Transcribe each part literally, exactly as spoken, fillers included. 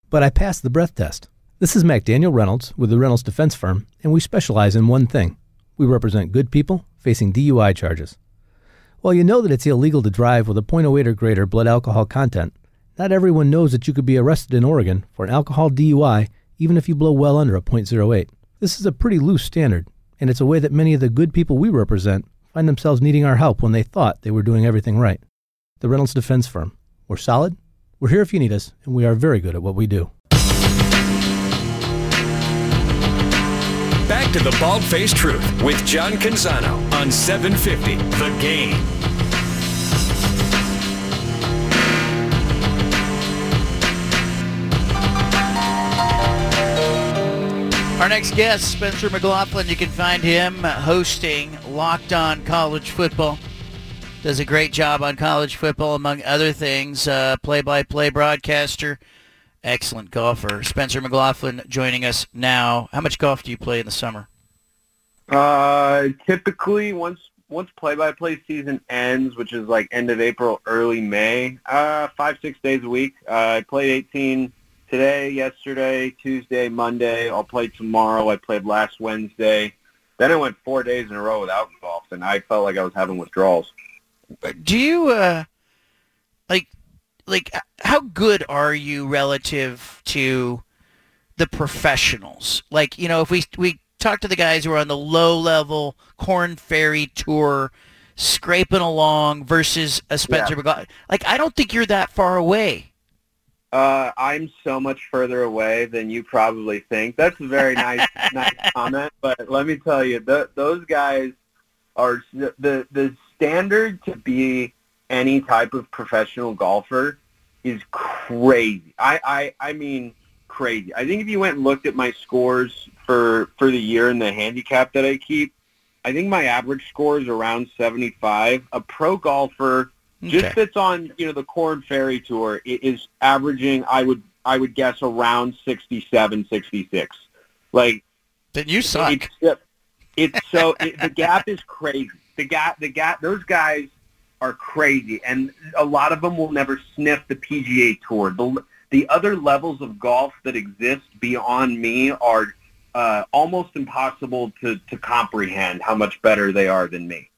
but I passed the breath test. This is McDaniel Reynolds with the Reynolds Defense Firm, and we specialize in one thing. We represent good people facing D U I charges. While you know that it's illegal to drive with a point oh eight or greater blood alcohol content, not everyone knows that you could be arrested in Oregon for an alcohol D U I even if you blow well under a point oh eight. This is a pretty loose standard, and it's a way that many of the good people we represent find themselves needing our help when they thought they were doing everything right. The Reynolds Defense Firm. We're solid, we're here if you need us, and we are very good at what we do. Back to the Bald-Faced Truth with John Canzano on seven fifty The Game. Our next guest, Spencer McLaughlin. You can find him hosting Locked On College Football. Does a great job on college football, among other things. Uh, play-by-play broadcaster. Excellent golfer. Spencer McLaughlin joining us now. How much golf do you play in the summer? Uh, typically, once once play-by-play season ends, which is like end of April, early May, uh, five, six days a week. Uh, I played eighteen today, yesterday, Tuesday, Monday. I'll play tomorrow. I played last Wednesday. Then I went four days in a row without golf, and I felt like I was having withdrawals. Do you, uh, like, like, how good are you relative to the professionals? Like, you know, if we we talk to the guys who are on the low-level Corn Ferry Tour, scraping along versus a Spencer Yeah. McLaughlin, like, I don't think you're that far away. Uh, I'm so much further away than you probably think. That's a very nice, nice comment. But let me tell you, the, those guys are the the standard to be any type of professional golfer is crazy. I, I, I mean crazy. I think if you went and looked at my scores for for the year and the handicap that I keep, I think my average score is around seventy-five. A pro golfer. Just Okay. that's on, you know, the Corn Ferry Tour, it is averaging, I would I would guess, around sixty-seven, sixty-six. Like, Then you suck. It's, it's so it, the gap is crazy. The gap, the gap. Those guys are crazy, and a lot of them will never sniff the P G A Tour. The the other levels of golf that exist beyond me are uh, almost impossible to to comprehend how much better they are than me.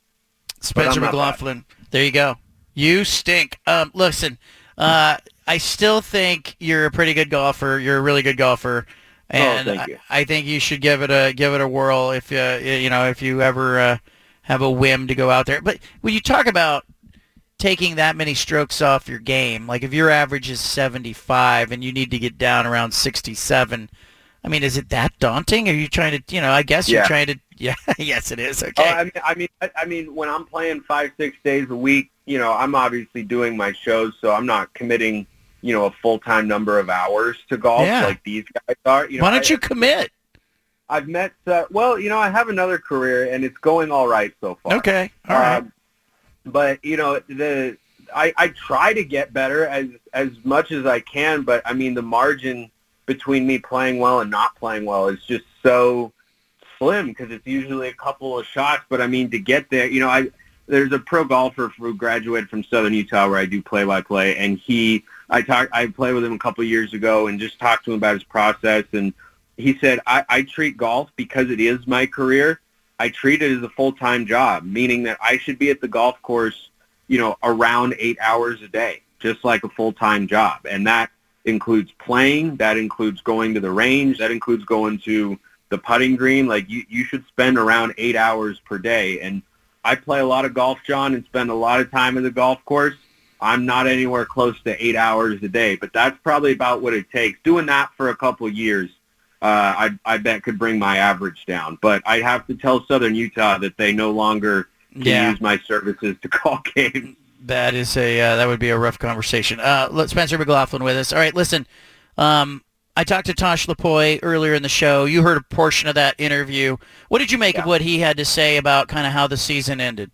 Spencer McLaughlin. There you go. You stink. Um, listen, uh, I still think you're a pretty good golfer. You're a really good golfer, and oh, thank you. I, I think you should give it a give it a whirl if uh, you know if you ever uh, have a whim to go out there. But when you talk about taking that many strokes off your game, like if your average is seventy-five and you need to get down around sixty-seven, I mean, is it that daunting? Are you trying to, you know, I guess you're Yeah. trying to, yeah, yes, it is. Oh, Okay. I mean, I mean, I, I mean, when I'm playing five, six days a week, you know, I'm obviously doing my shows, so I'm not committing, you know, a full-time number of hours to golf Yeah. like these guys are. You know, Why don't I, you commit? I've met, uh, well, you know, I have another career, and it's going all right so far. Okay. All right. Um, but, you know, the I, I try to get better as as much as I can, but, I mean, the margin between me playing well and not playing well is just so slim because it's usually a couple of shots. But, I mean, to get there, you know, I there's a pro golfer who graduated from Southern Utah where I do play-by-play, and he I talked I played with him a couple of years ago and just talked to him about his process, and he said, I, I treat golf because it is my career. I treat it as a full-time job, meaning that I should be at the golf course, you know, around eight hours a day, just like a full-time job. And that includes playing. That includes going to the range. That includes going to the putting green. Like, you, you should spend around eight hours per day. And I play a lot of golf, John, and spend a lot of time at the golf course. I'm not anywhere close to eight hours a day, but that's probably about what it takes. Doing that for a couple of years, uh, I, I bet could bring my average down. But I'd have to tell Southern Utah that they no longer can Yeah. use my services to call games. That is a uh, that would be a rough conversation. Uh, let Spencer McLaughlin with us. All right, listen. Um, I talked to Tosh Lapoy earlier in the show. You heard a portion of that interview. What did you make Yeah. of what he had to say about kind of how the season ended?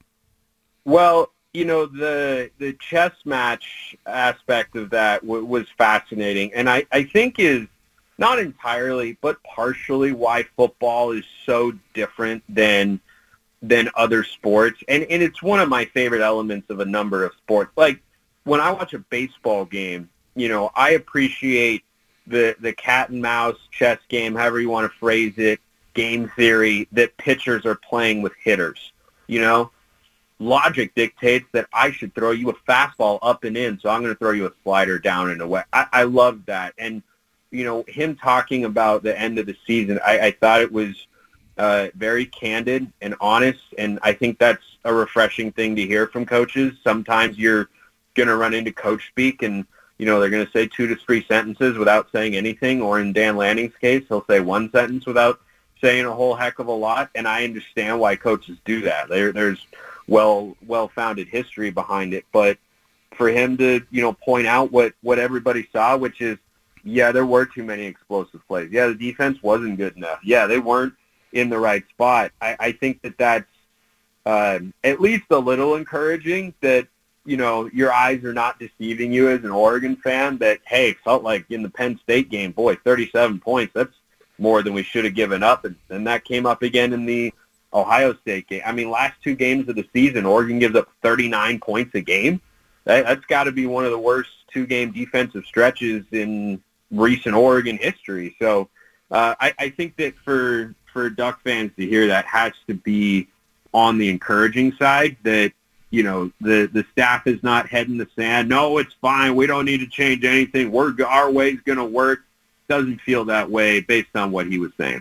Well, you know, the the chess match aspect of that w- was fascinating, and I, I think is not entirely, but partially why football is so different than than other sports. And, and it's one of my favorite elements of a number of sports. Like, when I watch a baseball game, you know, I appreciate the, the cat and mouse chess game, however you want to phrase it, game theory, that pitchers are playing with hitters. You know, logic dictates that I should throw you a fastball up and in, so I'm going to throw you a slider down and away. I, I love that. And, you know, him talking about the end of the season, I, I thought it was uh, very candid and honest, and I think that's a refreshing thing to hear from coaches. Sometimes you're going to run into coach speak, and, you know, they're going to say two to three sentences without saying anything, or in Dan Lanning's case, he'll say one sentence without saying a whole heck of a lot, and I understand why coaches do that. There, there's well, well-founded history behind it, but for him to, you know, point out what, what everybody saw, which is, yeah, there were too many explosive plays. Yeah, the defense wasn't good enough. Yeah, they weren't in the right spot. I, I think that that's uh, at least a little encouraging, that, you know, your eyes are not deceiving you as an Oregon fan, that, hey, it felt like in the Penn State game, boy, thirty-seven points, that's more than we should have given up. And, and that came up again in the Ohio State game. I mean, last two games of the season, Oregon gives up thirty-nine points a game. That, that's got to be one of the worst two-game defensive stretches in recent Oregon history. So uh, I, I think that for for Duck fans to hear that has to be on the encouraging side, that, you know, the, the staff is not head in the sand. No, it's fine. We don't need to change anything. We're our way's going to work. Doesn't feel that way based on what he was saying.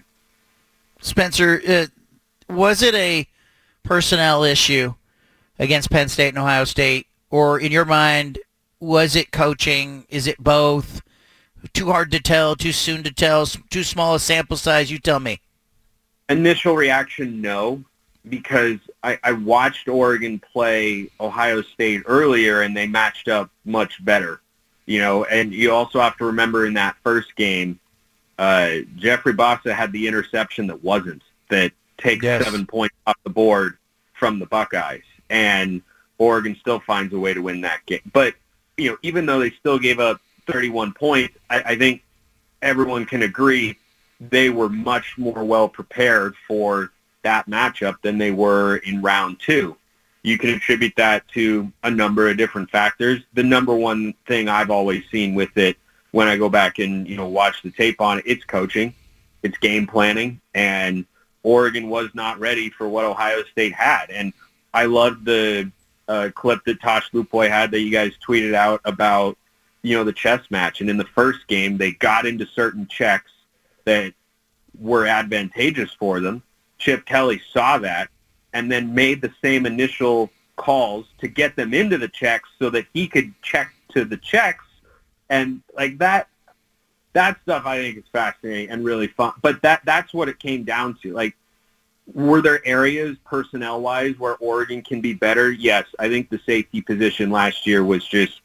Spencer, uh, was it a personnel issue against Penn State and Ohio State, or in your mind, was it coaching? Is it both? Too hard to tell, too soon to tell, too small a sample size? You tell me. Initial reaction, no, because I, I watched Oregon play Ohio State earlier, and they matched up much better. You know, and you also have to remember in that first game, uh, Jeffrey Bassa had the interception that wasn't, that takes yes. seven points off the board from the Buckeyes, and Oregon still finds a way to win that game. But, you know, even though they still gave up thirty-one points, I, I think everyone can agree they were much more well prepared for that matchup than they were in round two. You can attribute that to a number of different factors. The number one thing I've always seen with it, when I go back and, you know, watch the tape on it, it's coaching, it's game planning, and Oregon was not ready for what Ohio State had. And I loved the uh, clip that Tosh Lupoy had that you guys tweeted out about, you know, the chess match. And in the first game, they got into certain checks that were advantageous for them. Chip Kelly saw that and then made the same initial calls to get them into the checks so that he could check to the checks. And like that, that stuff I think is fascinating and really fun. But that that's what it came down to. Like, were there areas personnel-wise where Oregon can be better? Yes. I think the safety position last year was just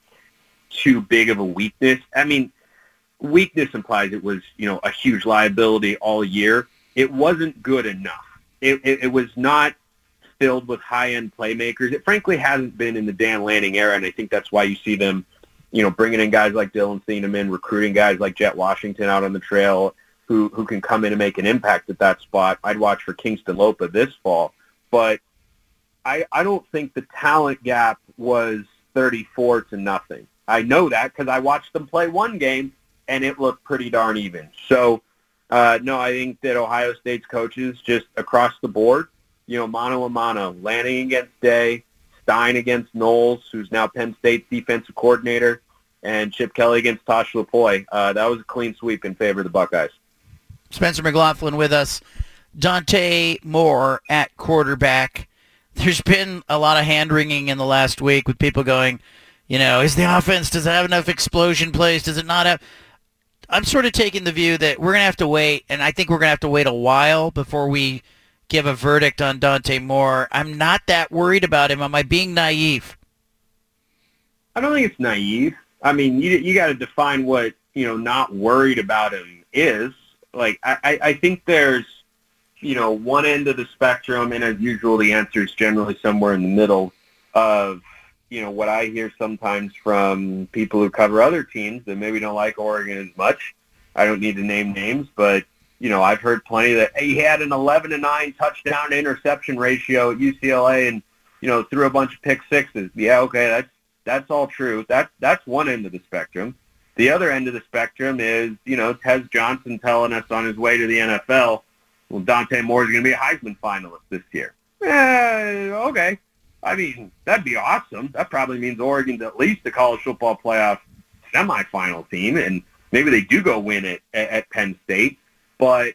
too big of a weakness. I mean, weakness implies it was, you know, a huge liability all year. It wasn't good enough. It, it, it was not filled with high-end playmakers. It frankly hasn't been in the Dan Lanning era, and I think that's why you see them, you know, bringing in guys like Dylan Thieneman, recruiting guys like Jet Washington out on the trail who, who can come in and make an impact at that spot. I'd watch for Kingston Lopa this fall. But I, I don't think the talent gap was thirty-four to nothing. I know that because I watched them play one game, and it looked pretty darn even. So, uh, no, I think that Ohio State's coaches just across the board, you know, mano a mano, Lanning against Day, Stein against Knowles, who's now Penn State's defensive coordinator, and Chip Kelly against Tosh Lupoy. Uh, that was a clean sweep in favor of the Buckeyes. Spencer McLaughlin with us. Dante Moore at quarterback. There's been a lot of hand-wringing in the last week with people going, you know, is the offense, does it have enough explosion plays? Does it not have? I'm sort of taking the view that we're going to have to wait, and I think we're going to have to wait a while before we give a verdict on Dante Moore. I'm not that worried about him. Am I being naive? I don't think it's naive. I mean, you you got to define what, you know, not worried about him is. Like, I, I think there's, you know, one end of the spectrum, and as usual, the answer is generally somewhere in the middle of, you know, what I hear sometimes from people who cover other teams that maybe don't like Oregon as much. I don't need to name names, but, you know, I've heard plenty that, hey, he had an eleven to nine touchdown to interception ratio at U C L A and, you know, threw a bunch of pick sixes. Yeah, okay, that's that's all true. That's, that's one end of the spectrum. The other end of the spectrum is, you know, Tez Johnson telling us on his way to the N F L, well, Dante Moore is going to be a Heisman finalist this year. Eh, okay. I mean, that'd be awesome. That probably means Oregon's at least a college football playoff semifinal team, and maybe they do go win it at, at Penn State. But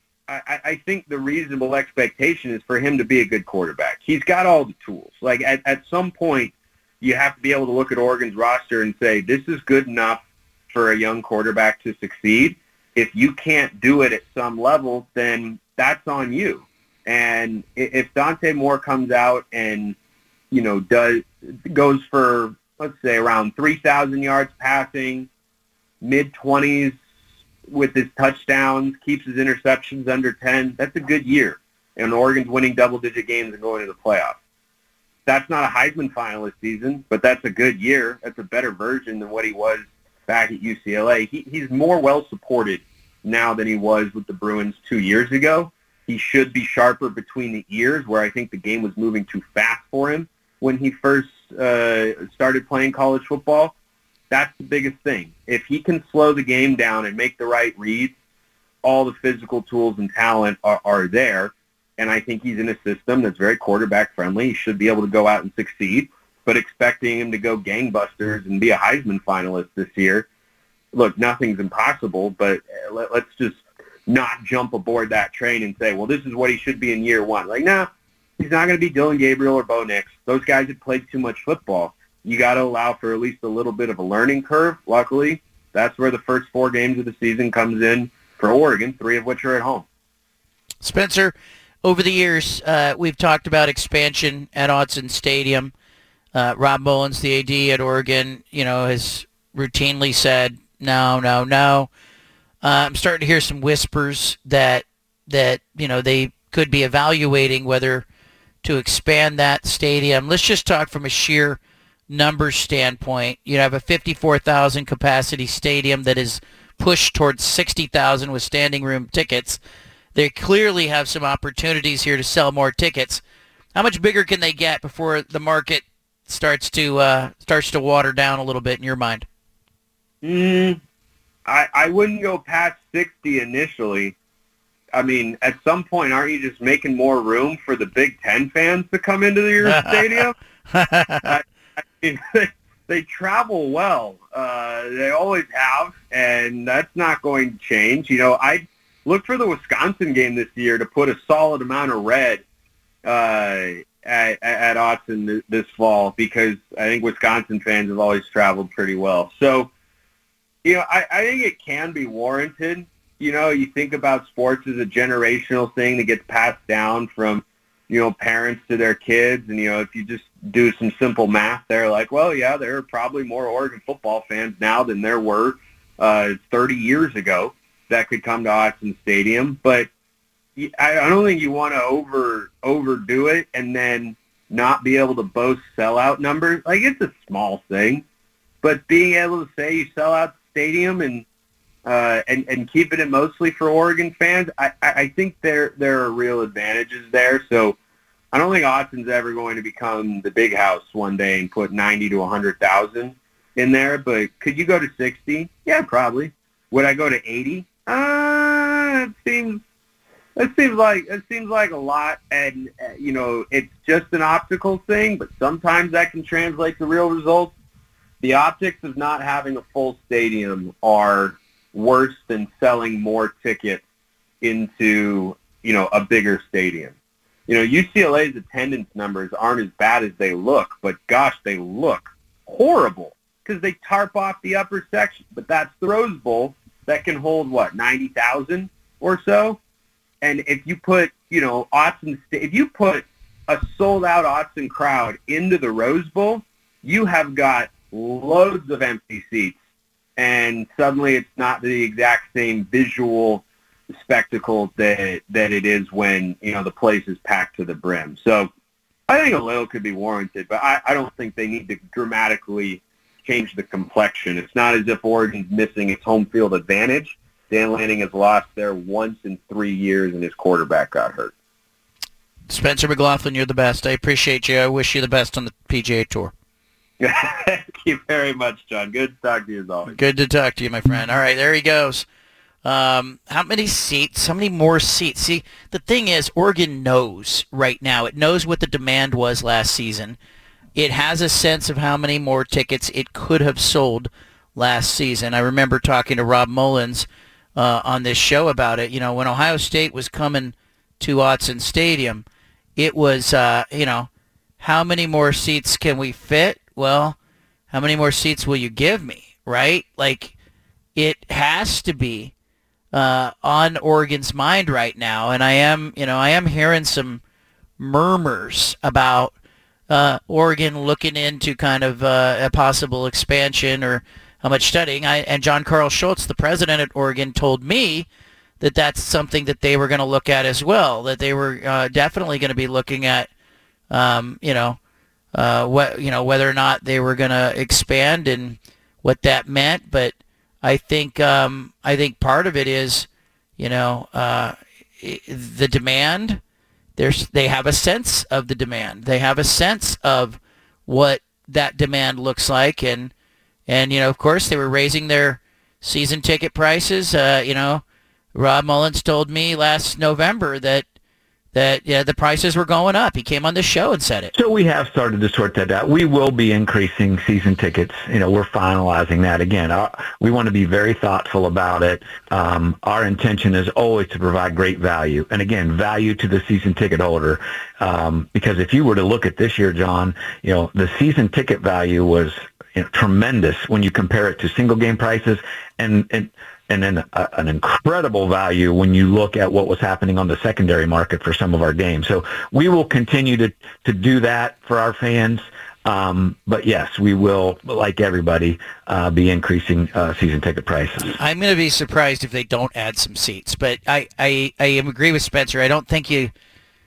I, I think the reasonable expectation is for him to be a good quarterback. He's got all the tools. Like, at, at some point, you have to be able to look at Oregon's roster and say, this is good enough for a young quarterback to succeed. If you can't do it at some level, then that's on you. And if Dante Moore comes out and, you know, does goes for, let's say, around three thousand yards passing, mid-twenties with his touchdowns, keeps his interceptions under ten, that's a good year. And Oregon's winning double-digit games and going to the playoffs. That's not a Heisman finalist season, but that's a good year. That's a better version than what he was back at U C L A. He, he's more well-supported now than he was with the Bruins two years ago. He should be sharper between the ears, where I think the game was moving too fast for him when he first uh, started playing college football. That's the biggest thing. If he can slow the game down and make the right reads, all the physical tools and talent are, are there. And I think he's in a system that's very quarterback-friendly. He should be able to go out and succeed. But expecting him to go gangbusters and be a Heisman finalist this year, look, nothing's impossible, but let, let's just not jump aboard that train and say, well, this is what he should be in year one. Like, no, nah, he's not going to be Dylan Gabriel or Bo Nix. Those guys have played too much football. You got to allow for at least a little bit of a learning curve. Luckily, that's where the first four games of the season comes in for Oregon, three of which are at home. Spencer, over the years, uh, we've talked about expansion at Autzen Stadium. Uh, Rob Mullins, the A D at Oregon, you know, has routinely said, no, no, no. Uh, I'm starting to hear some whispers that, that, you know, they could be evaluating whether to expand that stadium. Let's just talk from a sheer numbers standpoint. You have a fifty-four thousand capacity stadium that is pushed towards sixty thousand with standing room tickets. They clearly have some opportunities here to sell more tickets. How much bigger can they get before the market starts to uh, starts to water down a little bit in your mind? Mm, I, I wouldn't go past sixty initially. I mean, at some point, aren't you just making more room for the Big Ten fans to come into your stadium? I, I mean, they, they travel well. Uh, they always have, and that's not going to change. You know, I look for the Wisconsin game this year to put a solid amount of red uh, at, at Autzen this fall, because I think Wisconsin fans have always traveled pretty well. So, you know, I, I think it can be warranted. You know, you think about sports as a generational thing that gets passed down from, you know, parents to their kids. And, you know, if you just do some simple math, they're like, well, yeah, there are probably more Oregon football fans now than there were uh, thirty years ago that could come to Autzen Stadium. But I, I don't think you want to over overdo it and then not be able to boast sellout numbers. Like, it's a small thing. But being able to say you sell out the stadium and Uh, and, and keeping it mostly for Oregon fans, I, I think there there are real advantages there. So I don't think Autzen's ever going to become the big house one day and put ninety to one hundred thousand in there. But could you go to sixty? Yeah, probably. Would I go to eighty? Uh, it seems it seems like it seems like a lot. And uh, you know, it's just an optical thing, but sometimes that can translate to real results. The optics of not having a full stadium are worse than selling more tickets into, you know, a bigger stadium. You know, U C L A's attendance numbers aren't as bad as they look, but gosh, they look horrible because they tarp off the upper section. But that's the Rose Bowl that can hold, what, ninety thousand or so? And if you put, you know, Autzen, if you put a sold-out Autzen crowd into the Rose Bowl, you have got loads of empty seats. And suddenly it's not the exact same visual spectacle that that it is when, you know, the place is packed to the brim. So I think a little could be warranted, but I, I don't think they need to dramatically change the complexion. It's not as if Oregon's missing its home field advantage. Dan Lanning has lost there once in three years, and his quarterback got hurt. Spencer McLaughlin, you're the best. I appreciate you. I wish you the best on the P G A Tour. Thank you very much, John. Good to talk to you as always. Good to talk to you, my friend. All right, there he goes. Um, how many seats? How many more seats? See, the thing is, Oregon knows right now. It knows what the demand was last season. It has a sense of how many more tickets it could have sold last season. I remember talking to Rob Mullins uh, on this show about it. You know, when Ohio State was coming to Autzen Stadium, it was, uh, you know, how many more seats can we fit? Well, how many more seats will you give me, right? Like, it has to be uh, on Oregon's mind right now. And I am, you know, I am hearing some murmurs about uh, Oregon looking into kind of uh, a possible expansion or how much studying. I, and John Carl Schultz, the president at Oregon, told me that that's something that they were going to look at as well, that they were uh, definitely going to be looking at, um, you know, uh, what, you know, whether or not they were going to expand and what that meant. But I think, um, I think part of it is, you know, uh, the demand. There's, they have a sense of the demand. They have a sense of what that demand looks like. And, and, you know, of course, they were raising their season ticket prices. Uh, you know, Rob Mullins told me last November that that yeah, the prices were going up. He came on the show and said it. So we have started to sort that out. We will be increasing season tickets. You know, we're finalizing that again. Our, we want to be very thoughtful about it. Um, our intention is always to provide great value, and again, value to the season ticket holder. Um, because if you were to look at this year, John, you know, the season ticket value was you know, tremendous when you compare it to single game prices, and and. and then a, an incredible value when you look at what was happening on the secondary market for some of our games. So we will continue to, to do that for our fans. Um, but, yes, we will, like everybody, uh, be increasing uh, season ticket prices. I'm going to be surprised if they don't add some seats. But I, I, I agree with Spencer. I don't think you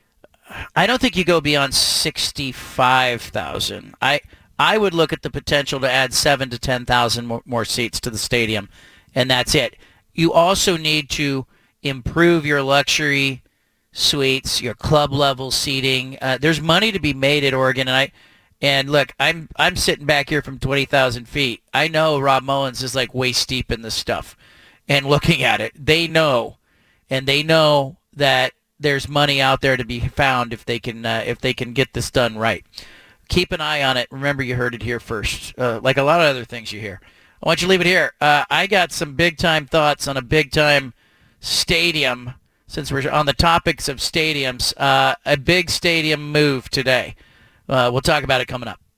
I don't think you go beyond sixty-five thousand. I I would look at the potential to add seven to ten thousand more, more seats to the stadium. And that's it. You also need to improve your luxury suites, your club level seating. Uh, there's money to be made at Oregon, and I, and look, I'm I'm sitting back here from twenty thousand feet. I know Rob Mullins is like waist deep in this stuff, and looking at it, they know, and they know that there's money out there to be found if they can uh, if they can get this done right. Keep an eye on it. Remember, you heard it here first. Uh, like a lot of other things you hear. I want you to leave it here. Uh, I got some big-time thoughts on a big-time stadium, since we're on the topics of stadiums, uh, a big stadium move today. Uh, we'll talk about it coming up.